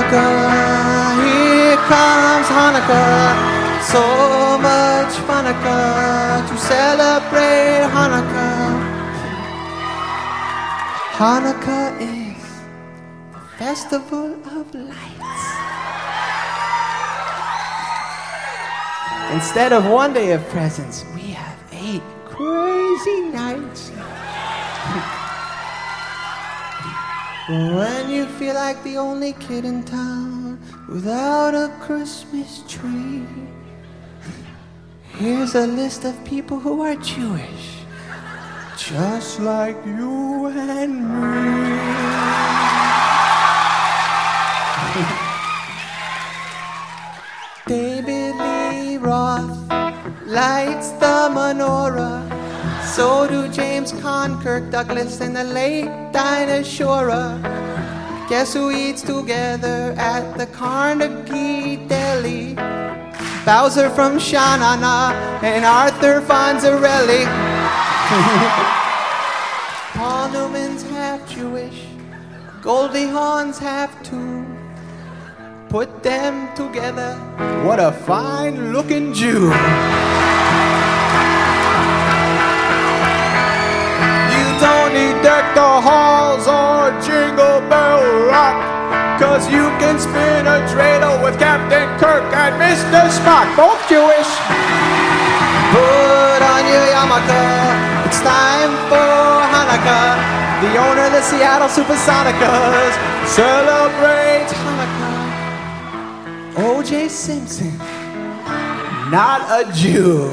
Hanukkah, here comes Hanukkah. So much Hanukkah to celebrate Hanukkah. Hanukkah is the festival of lights. Instead of one day of presents, we have 8 crazy nights. When you feel like the only kid in town without a Christmas tree, here's a list of people who are Jewish, just like you and me. David Lee Roth lights the menorah. So do James Caan, Kirk Douglas, and the late Dinah Shore. Guess who eats together at the Carnegie Deli? Bowser from Sha-Na-Na and Arthur Fonzarelli. Paul Newman's half Jewish, Goldie Hawn's half too. Put them together, what a fine-looking Jew. Don't need deck the halls or Jingle Bell Rock, 'cause you can spin a dreidel with Captain Kirk and Mr. Spock, both Jewish. Put on your yarmulke, it's time for Hanukkah. The owner of the Seattle Supersonicas celebrates Hanukkah. O.J. Simpson, not a Jew.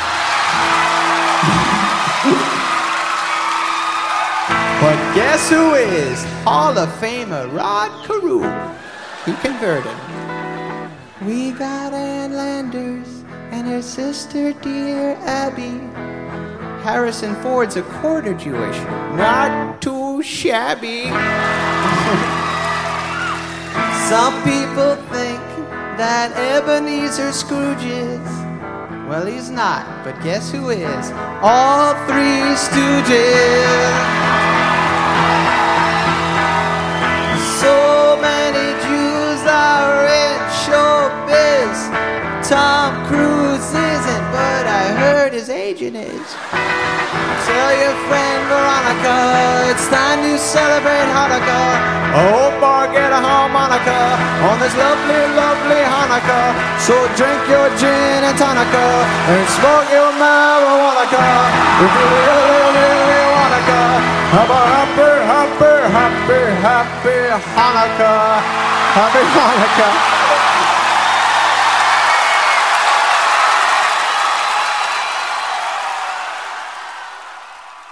But guess who is? Hall of Famer Rod Carew. He converted. We got Ann Landers and her sister dear Abby. Harrison Ford's a quarter Jewish, not too shabby. Some people think that Ebenezer Scrooge is. Well, he's not, but guess who is? All 3 Stooges. So many Jews are in showbiz. Tom Cruise isn't, but I heard his agent is. Tell your friend Veronica, it's time to celebrate Hanukkah. I hope I get a harmonica on this lovely, lovely Hanukkah. So drink your gin and tonica and smoke your marijuana. If you really wanna have a happy, happy, happy, happy Hanukkah. Happy Hanukkah.